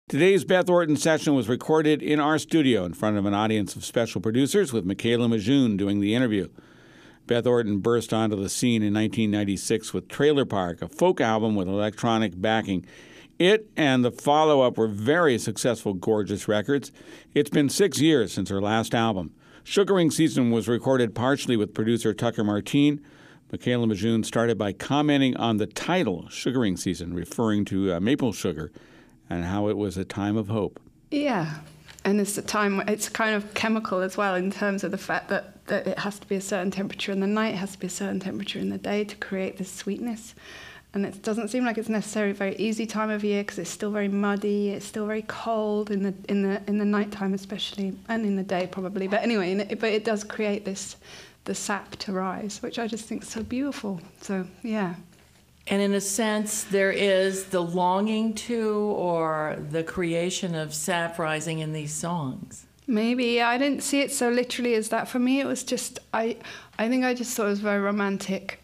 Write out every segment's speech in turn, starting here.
Today's Beth Orton session was recorded in our studio in front of an audience of special producers with Michaela Majun doing the interview. Beth Orton burst onto the scene in 1996 with Trailer Park, a folk album with electronic backing. It and the follow-up were very successful, gorgeous records. It's been 6 years since her last album. Sugaring Season was recorded partially with producer Tucker Martine. Michaela Majun started by commenting on the title, Sugaring Season, referring to maple sugar, and how it was a time of hope. Yeah, and it's a time, it's kind of chemical as well in terms of the fact that it has to be a certain temperature in the night, it has to be a certain temperature in the day to create this sweetness. And it doesn't seem like it's necessarily a very easy time of year because it's still very muddy, it's still very cold in the nighttime especially, and in the day probably. But anyway, but it does create the sap to rise, which I just think is so beautiful. So, yeah. And in a sense, there is the longing to or the creation of sap rising in these songs. Maybe. I didn't see it so literally as that. For me, it was just, I think I just thought it was a very romantic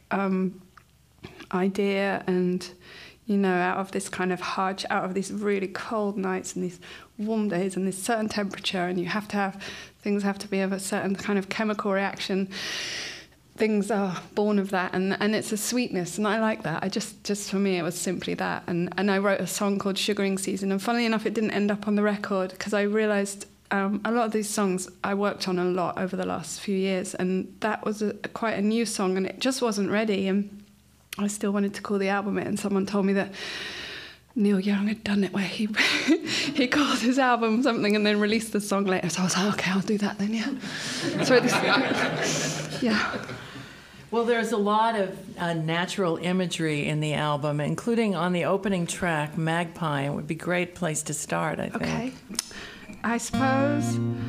idea, and, you know, out of this kind of out of these really cold nights and these warm days and this certain temperature, and things have to be of a certain kind of chemical reaction. Things are born of that, and it's a sweetness, and I like that. I just for me, it was simply that. And I wrote a song called Sugaring Season, and funnily enough, it didn't end up on the record because I realised a lot of these songs I worked on a lot over the last few years, and that was quite a new song, and it just wasn't ready, and I still wanted to call the album it, and someone told me that Neil Young had done it where he he called his album something and then released the song later. So I was like, okay, I'll do that then, yeah. So yeah. Well, there's a lot of natural imagery in the album, including on the opening track, Magpie. It would be a great place to start, I think. Okay. I suppose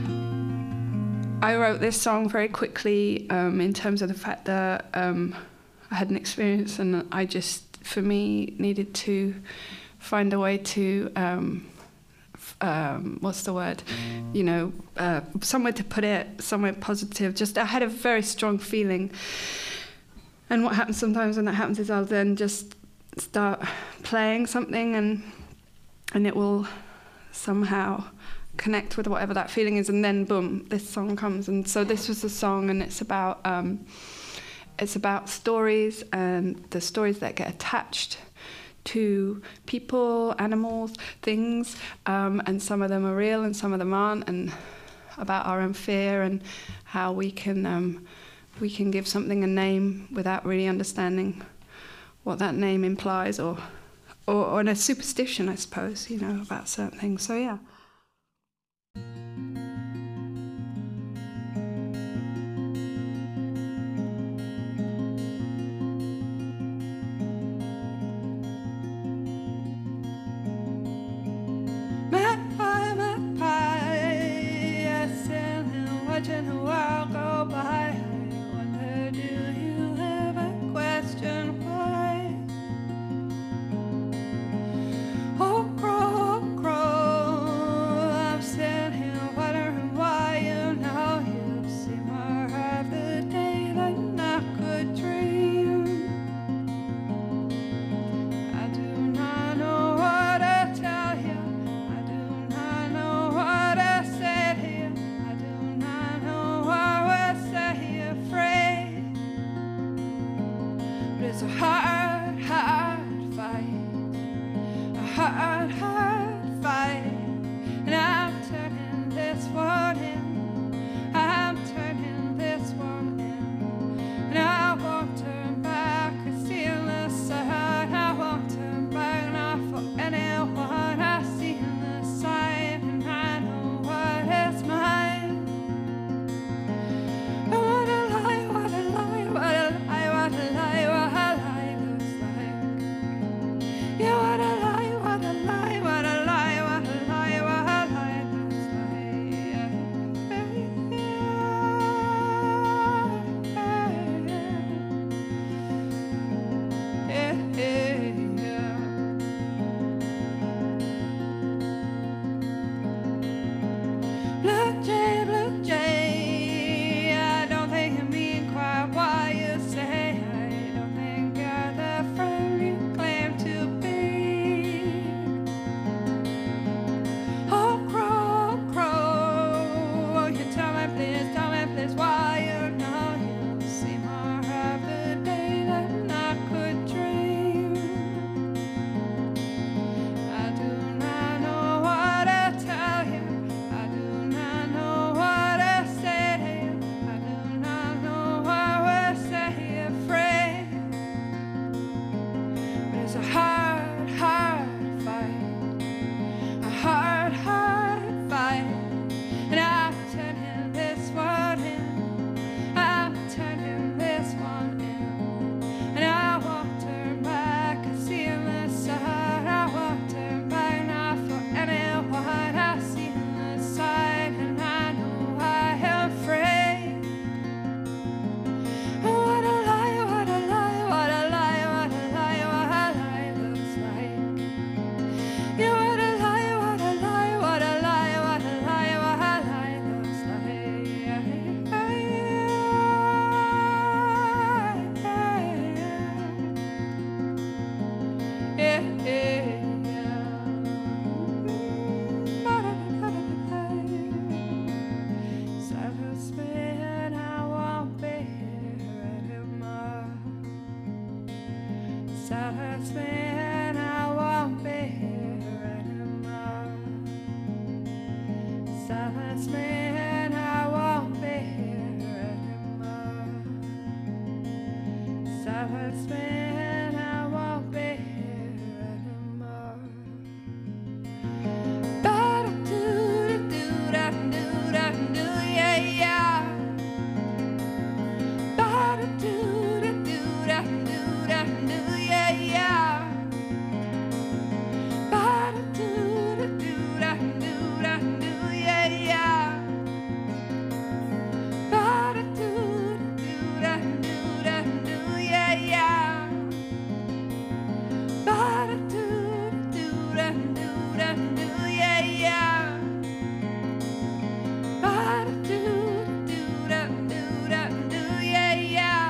I wrote this song very quickly in terms of the fact that I had an experience, and I just, for me, needed to find a way to, what's the word? You know, somewhere to put it, somewhere positive. Just, I had a very strong feeling. And what happens sometimes when that happens is I'll then just start playing something, and it will somehow connect with whatever that feeling is, and then boom, this song comes. And so this was a song, and it's about stories, and the stories that get attached to people, animals, things, and some of them are real and some of them aren't, and about our own fear and how we can give something a name without really understanding what that name implies, or in a superstition, I suppose, you know, about certain things. So yeah. Watching the world go by, I wonder, do you ever question why? Oh, crow, I'm sitting here wondering why. You know, you seem more of the day than I could dream. I do not know what to tell you, I do not know what to say to you. It's a hard, hard fight, a hard, hard fight, and I'm turning this one in, I'm turning this one in, and I won't turn back, I see the sun, I won't turn back, not for anyone, I see the sign, and I know what is mine. What a lie, what a lie, what a lie, what a lie, what a lie looks like. Yeah, what a lie, what a lie, what a lie, what a lie, what a lie looks like. Yeah, yeah, yeah. Blue jay, I don't think you mean quite what you say. I don't think you're the friend you claim to be. Silence me and I won't be here anymore. Silence me and I won't be here anymore. Ba-da-doo-da-doo-da-doo-da-doo, yeah, yeah. Ba-da-doo-da-doo-da-doo-da-doo, yeah, yeah. Ba-da-doo-da-doo-da-doo-da-doo, yeah, yeah. Ba-da-doo-da-doo-da-doo-da-doo, yeah, yeah. Ba-da-doo-da-doo-da-doo-da-doo, yeah, yeah. Ba-da-doo-da-doo-da-doo-da-doo, yeah, yeah.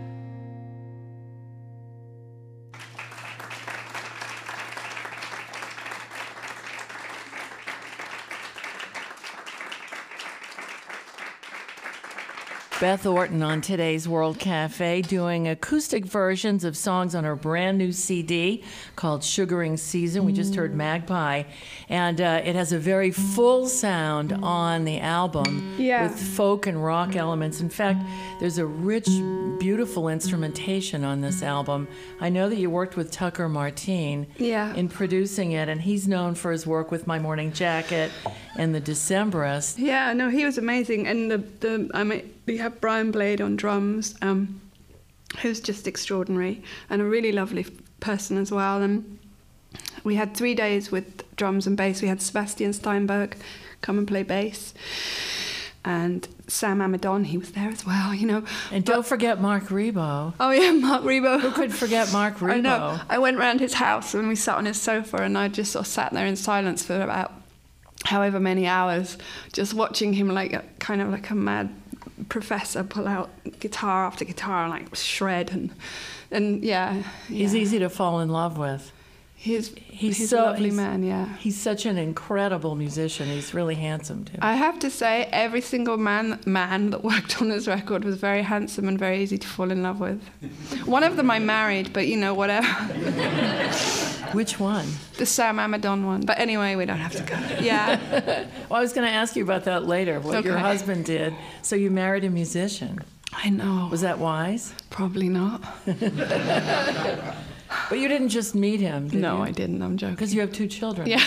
Beth Orton on today's World Cafe doing acoustic versions of songs on her brand new CD called Sugaring Season. We just heard Magpie, and it has a very full sound on the album with folk and rock elements. In fact, there's a rich, beautiful instrumentation on this album. I know that you worked with Tucker Martine in producing it, and he's known for his work with My Morning Jacket and The Decemberists. Yeah, no, he was amazing. And we have Brian Blade on drums, who's just extraordinary and a really lovely person as well. And we had 3 days with drums and bass. We had Sebastian Steinberg come and play bass, and Sam Amadon, he was there as well, you know. And don't forget Mark Rebo. Oh yeah, Mark Rebo. Who could forget Mark Rebo? I know. I went round his house and we sat on his sofa, and I just sort of sat there in silence for about however many hours, just watching him like a mad professor pull out guitar after guitar and like shred and yeah. He's easy to fall in love with. He's so, a lovely man, yeah. He's such an incredible musician. He's really handsome too. I have to say, every single man that worked on this record was very handsome and very easy to fall in love with. One of them I married, but you know, whatever. Which one? The Sam Amadon one. But anyway, we don't have to go. Yeah. Well, I was going to ask you about that later, what your husband did. So you married a musician. I know. Was that wise? Probably not. But you didn't just meet him, did you? No, I didn't. I'm joking. Because you have 2 children. Yeah.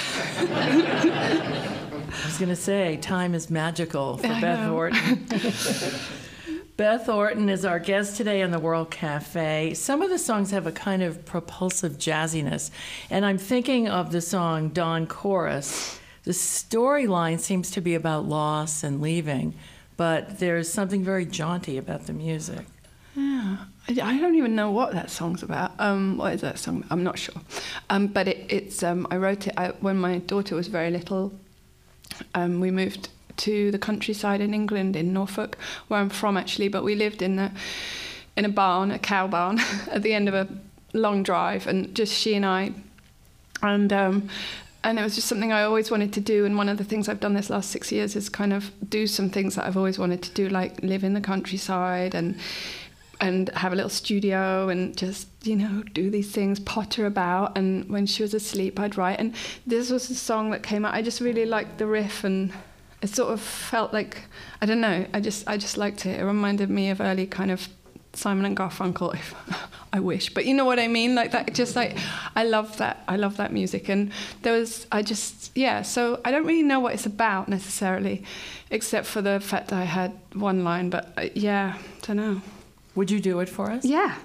I was going to say, time is magical for Beth Orton. Beth Orton is our guest today on the World Cafe. Some of the songs have a kind of propulsive jazziness, and I'm thinking of the song Dawn Chorus. The storyline seems to be about loss and leaving, but there's something very jaunty about the music. Yeah, I don't even know what that song's about. What is that song? I'm not sure. But it's I wrote it when my daughter was very little. We moved to the countryside in England, in Norfolk, where I'm from actually, but we lived in a barn, a cow barn, at the end of a long drive, and just she and I, and it was just something I always wanted to do, and one of the things I've done this last 6 years is kind of do some things that I've always wanted to do, like live in the countryside and have a little studio and just, you know, do these things, potter about. And when she was asleep, I'd write. And this was a song that came out. I just really liked the riff, and it sort of felt like, I don't know, I just liked it. It reminded me of early kind of Simon and Garfunkel, if I wish. But you know what I mean? Like that, just like, I love that music. And so I don't really know what it's about necessarily, except for the fact that I had one line. But I don't know. Would you do it for us? Yeah.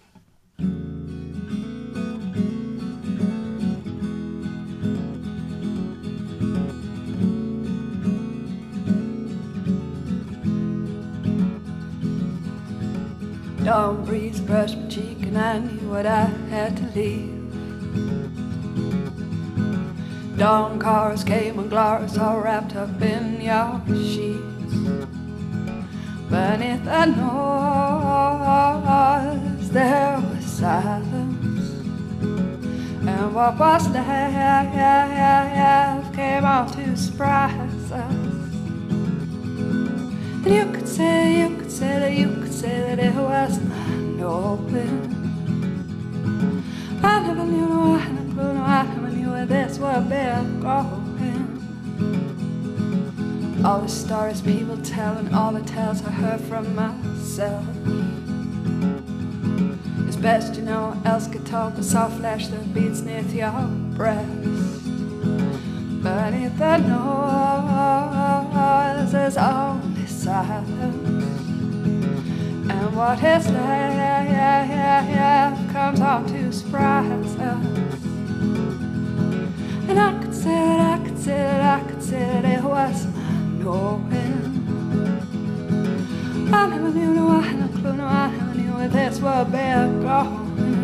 Dawn breeze brushed my cheek and I knew what I had to leave. Dawn cars came and glorious, all wrapped up in your sheets. Beneath the noise there was silence, and what was left came out to surprise us. And you could say that it wasn't open. I never knew where this would be going. all the stories people tell and all the tales I heard from myself. It's best you know else could talk the soft flesh that beats neath your breast. Beneath the noise there's only silence, and what is left comes on to surprise us. And I could say it was my knowing. I never knew, no, I had no clue, no, I never knew where this would be going.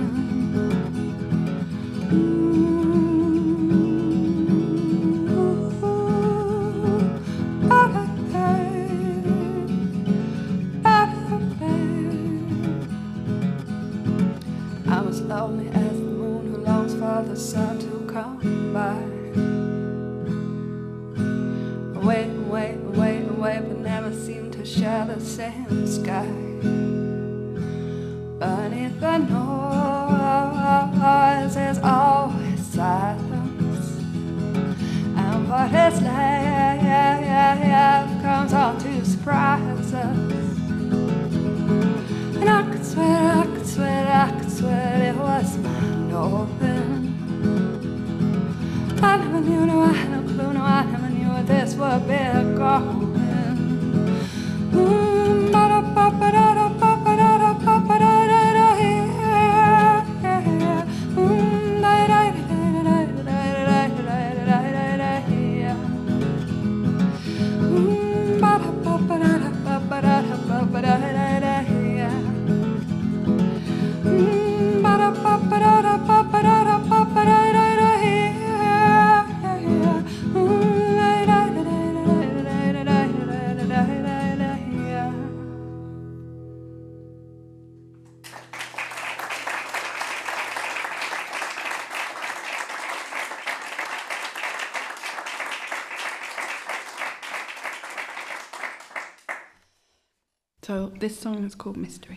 I'm as lonely as the moon who longs for the sun to come by. Wait, but never seem to share the same sky. Beneath the noise there's always silence, and what is left comes on to surprise us. And I could swear it was my knowing. I never knew, no, I had no clue, no, I never knew where this would be going. So this song is called Mystery.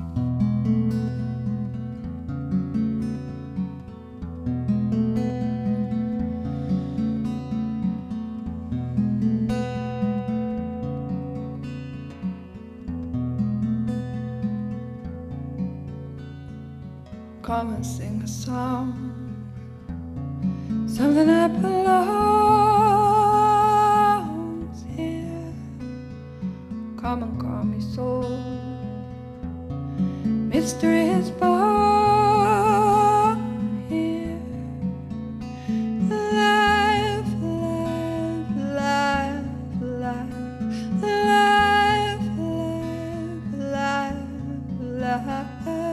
Come and sing a song, something that belongs here. Come and call me soul. Mystery is born here. Life, life, life, life, life, life, life.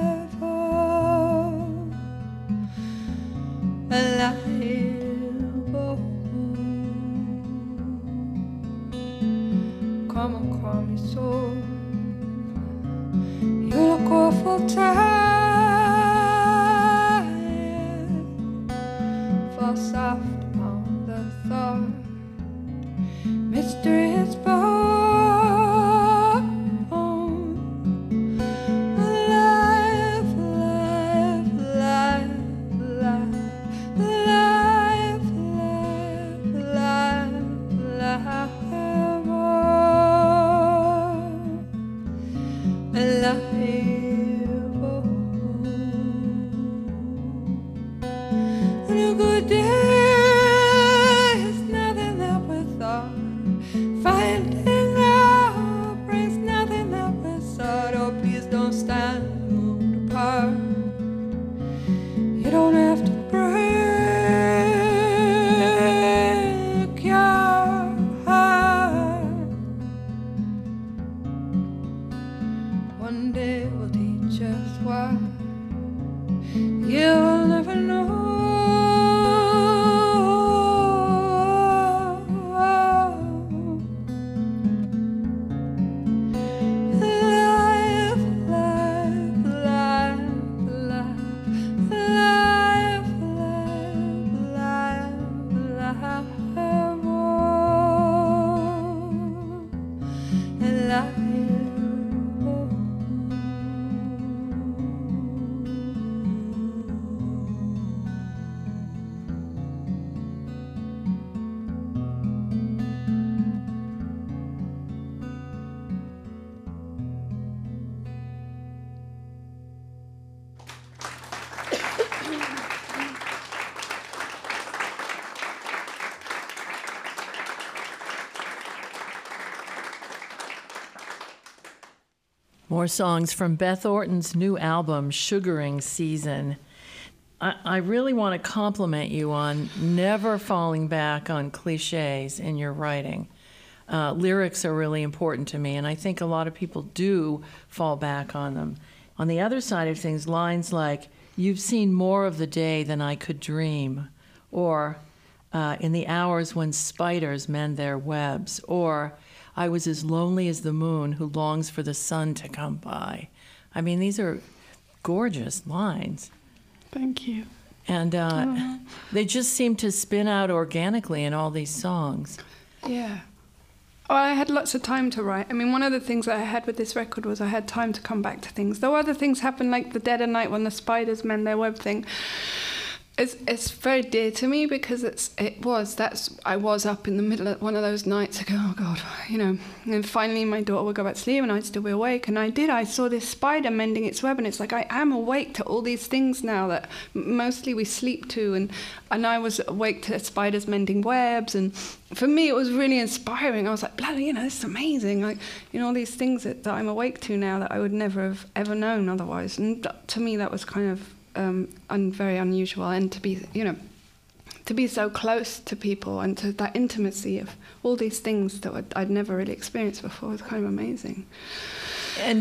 Come and call me soul. You look awful tired, fall soft upon the thought. Mystery is born. Life, life, life, life, life, life, life, life. On a good day, it's nothing. More songs from Beth Orton's new album, Sugaring Season. I really want to compliment you on never falling back on cliches in your writing. Lyrics are really important to me, and I think a lot of people do fall back on them. On the other side of things, lines like, "You've seen more of the day than I could dream," or "In the hours when spiders mend their webs," or "I was as lonely as the moon who longs for the sun to come by." I mean, these are gorgeous lines. Thank you. And they just seem to spin out organically in all these songs. Yeah. Well, I had lots of time to write. I mean, one of the things that I had with this record was I had time to come back to things. Though other things happen, like the dead of night when the spiders mend their web thing. It's very dear to me because I was up in the middle of one of those nights. I go, oh God, and finally my daughter would go back to sleep and I'd still be awake. And I saw this spider mending its web, and it's like I am awake to all these things now that mostly we sleep to, and I was awake to spiders mending webs. And for me, it was really inspiring. I was like, bloody, this is amazing. Like, all these things that I'm awake to now that I would never have ever known otherwise. And to me, that was kind of very unusual, and to be so close to people and to that intimacy of all these things that I'd never really experienced before was kind of amazing. And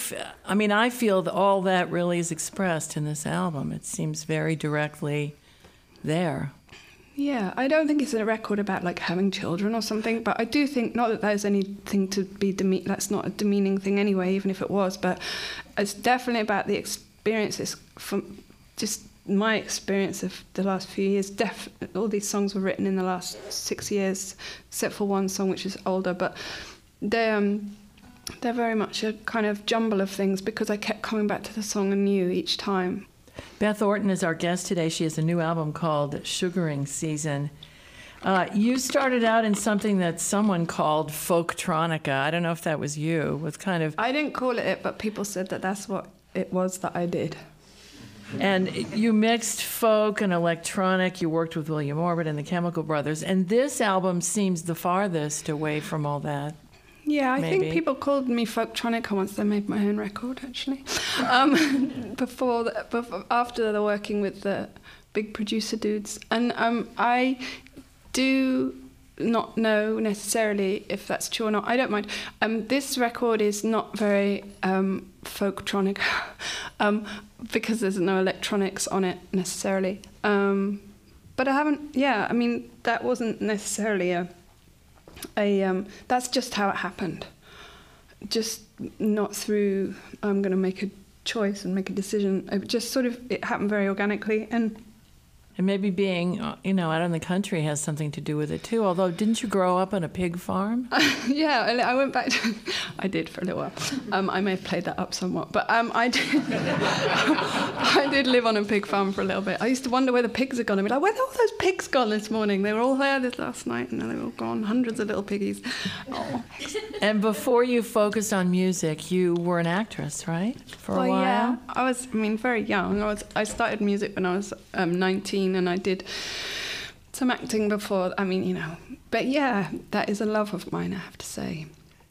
I feel that all that really is expressed in this album. It seems very directly there. Yeah, I don't think it's a record about like having children or something, but I do think, not that there's anything to be that's not a demeaning thing anyway, even if it was, but it's definitely about the experiences from just my experience of the last few years. All these songs were written in the last 6 years, except for one song which is older, but they're very much a kind of jumble of things because I kept coming back to the song anew each time. Beth Orton is our guest today. She has a new album called Sugaring Season. You started out in something that someone called folktronica. I don't know if that was you. With kind of, I didn't call it, but people said that that's what it was that I did. And you mixed folk and electronic. You worked with William Orbit and the Chemical Brothers. And this album seems the farthest away from all that. Yeah, I think people called me folktronica once I made my own record, actually. After the working with the big producer dudes. And I do not know necessarily if that's true or not. I don't mind. This record is not very folktronic because there's no electronics on it necessarily. But I haven't. Yeah, I mean that wasn't necessarily a. That's just how it happened. Just not through. I'm going to make a choice and make a decision. It happened very organically and. And maybe being, out in the country has something to do with it too. Although, didn't you grow up on a pig farm? Yeah, I went back to... I did for a little while. I may have played that up somewhat. But I did I did live on a pig farm for a little bit. I used to wonder where the pigs had gone. I'd be like, where are all those pigs gone this morning? They were all there this last night, and they were all gone. Hundreds of little piggies. Oh. And before you focused on music, you were an actress, right? For a while? Yeah. I was, very young. I started music when I was 19. And I did some acting before. But yeah, that is a love of mine, I have to say.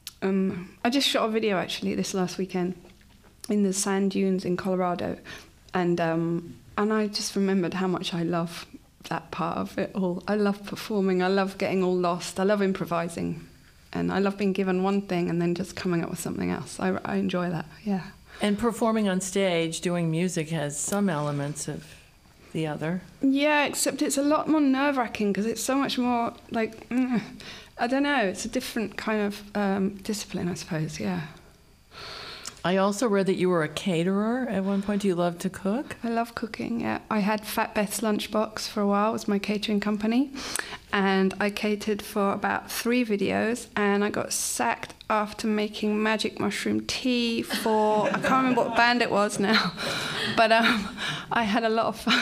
I just shot a video actually this last weekend in the sand dunes in Colorado, and I just remembered how much I love that part of it all. I love performing. I love getting all lost. I love improvising, and I love being given one thing and then just coming up with something else. I enjoy that. Yeah. And performing on stage, doing music has some elements of the other. Yeah, except it's a lot more nerve-wracking because it's so much more like, I don't know, it's a different kind of discipline, I suppose, yeah. I also read that you were a caterer at one point. Do you love to cook? I love cooking, yeah. I had Fat Beth's Lunchbox for a while. It was my catering company. And I catered for about 3 videos. And I got sacked after making magic mushroom tea for... I can't remember what band it was now. But I had a lot of fun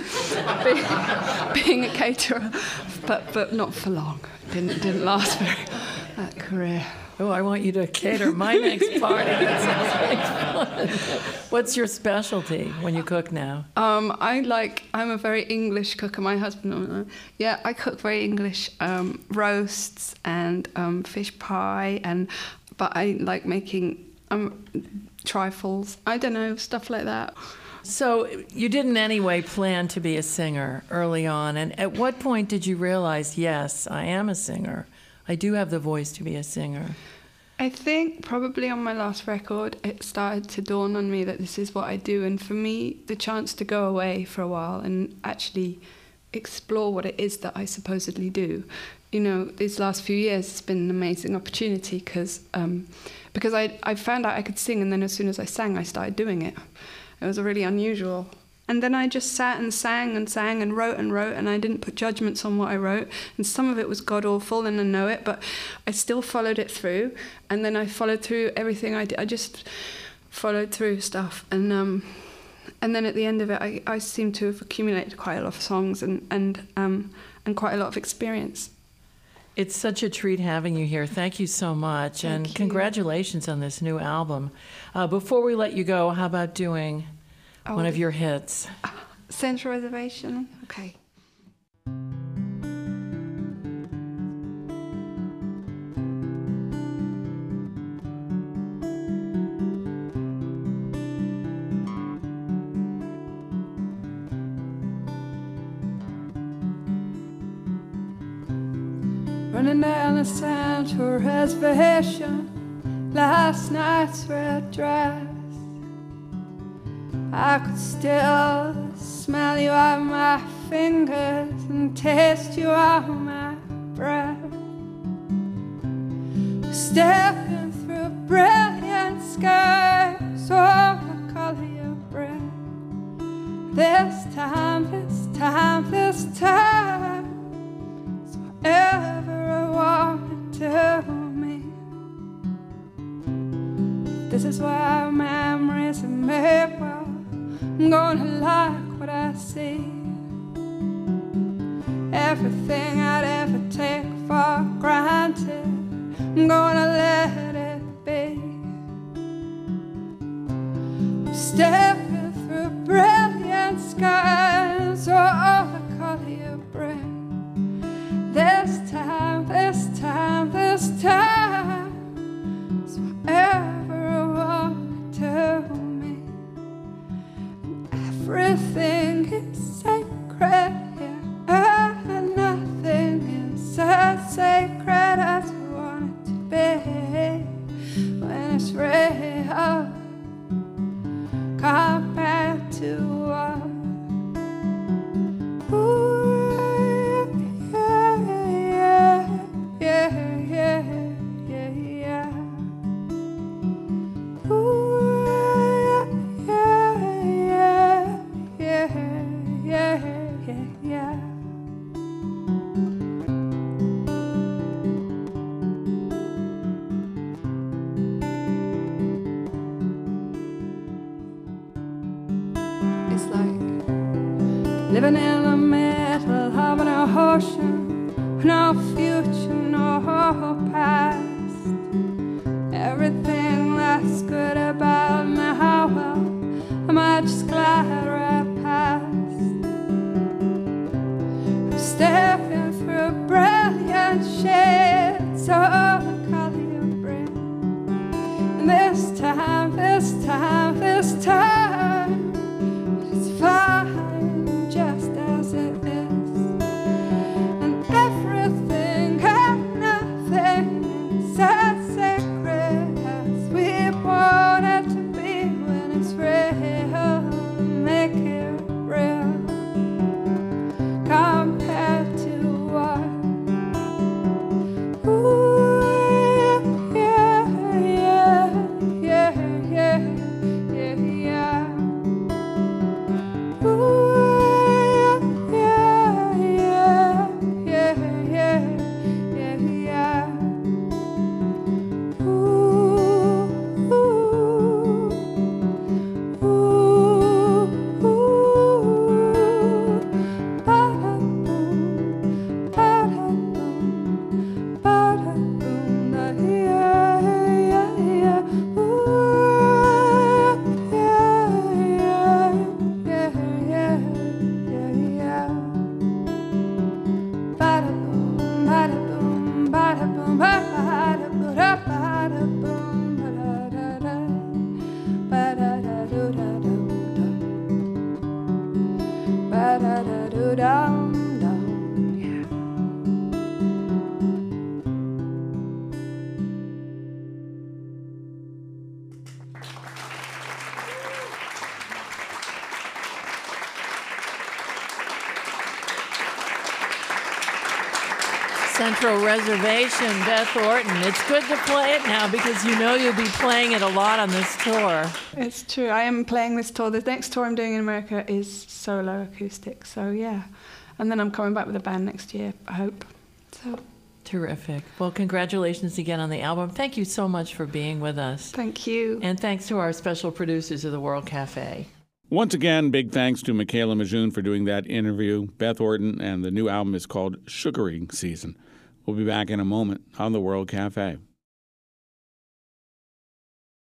being a caterer. But not for long. Didn't last that career. Oh, I want you to cater my next party. That sounds like fun. What's your specialty when you cook now? I'm a very English cooker. My husband, I cook very English roasts and fish pie, but I like making trifles. I don't know, stuff like that. So you didn't anyway plan to be a singer early on. And at what point did you realize, yes, I am a singer? I do have the voice to be a singer. I think probably on my last record, it started to dawn on me that this is what I do. And for me, the chance to go away for a while and actually explore what it is that I supposedly do. You know, these last few years, it's been an amazing opportunity because I found out I could sing, and then as soon as I sang, I started doing it. It was really unusual. And then I just sat and sang and wrote, and I didn't put judgments on what I wrote. And some of it was god-awful, and I know it, but I still followed it through. And then I followed through everything I did. I just followed through stuff. And then at the end of it, I seem to have accumulated quite a lot of songs and quite a lot of experience. It's such a treat having you here. Thank you so much. Thank and you. Congratulations on this new album. Before we let you go, how about doing one of your hits? Central Reservation. Okay. Running down the Central Reservation, last night's red dress. I could still smell you on my fingers and taste you on my breath. We're stepping through a brilliant sky, so I color your breath. This time, it's whatever I want to me. This is why memories are made well. I'm gonna like what I see. Everything I'd ever take for granted, I'm gonna let it be. I'm stepping through brilliant skies, so all the color you bring. This time, it's whatever I want to me. Everything is sacred here, and nothing is as sacred as we want it to be. When it's real, compared to what? It's like living in the middle of an ocean, no future, no past. Everything that's good about now, well, I might just glide right past. I'm stepping through brilliant shades, all the color you bring. And this time, it's fine just as it is. And everything and nothing is as sacred as we want it to be. When it's real, make it real. Compared to what? Ooh, yeah. Bada boom, bada boom, bada boom, bada boom, bada da da. Central Reservation, Beth Orton. It's good to play it now because you know you'll be playing it a lot on this tour. It's true. I am playing this tour. The next tour I'm doing in America is solo acoustic. So, yeah. And then I'm coming back with a band next year, I hope. So. Terrific. Well, congratulations again on the album. Thank you so much for being with us. Thank you. And thanks to our special producers of the World Cafe. Once again, big thanks to Michaela Majoun for doing that interview. Beth Orton, and the new album is called Sugaring Season. We'll be back in a moment on the World Cafe.